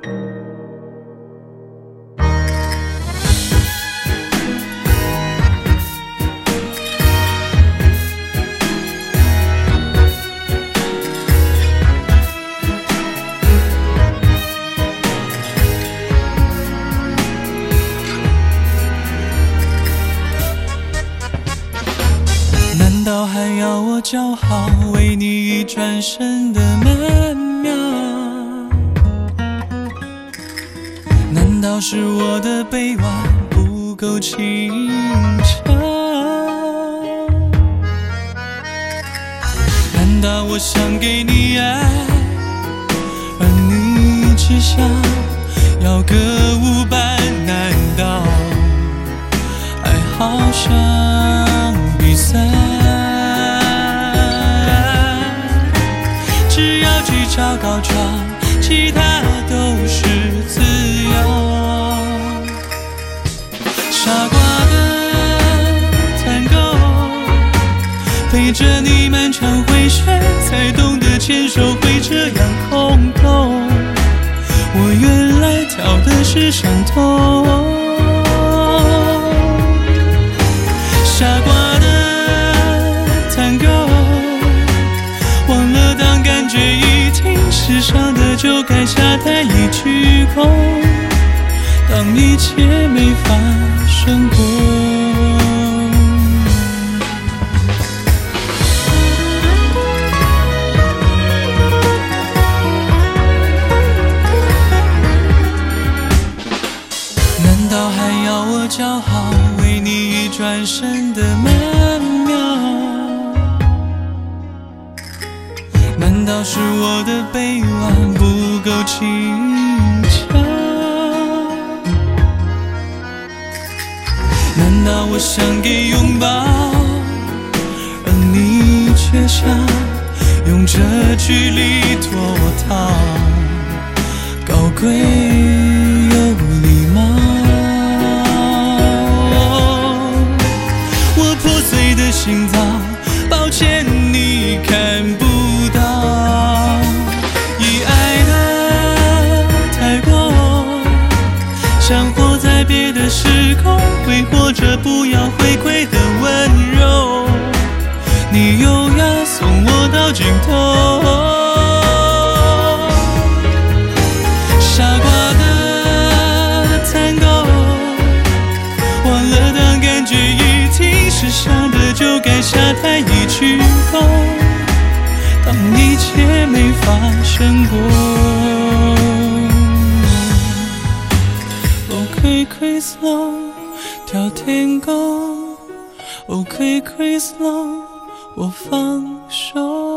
难道还要我叫好为你一转身的曼妙？难道是我的臂弯不够轻巧？难道我想给你爱，而你只想要歌舞般？难道爱好像比赛？只要去找高潮，其他都是次要。傻瓜的探戈，陪着你漫长回旋，才懂得牵手会这样空洞。我原来跳的是伤痛。傻瓜的探戈，忘了当感觉已经失伤的就该下台一鞠躬，当一切没发生过。难道还要我叫好为你一转身的曼妙？难道是我的臂弯不够轻巧？难道我想给拥抱，而你却想用这距离脱逃？高贵有礼貌，我破碎的心脏，抱歉你看不到。已爱的太过，想活在别的时空，挥霍着不要回馈的温柔，你又要送我到尽头。傻瓜的探戈，忘了当感觉已经失伤的就该下台一鞠躬，当一切没发生过。OK Chris Low 跳天狗， OK Chris Low 我放手。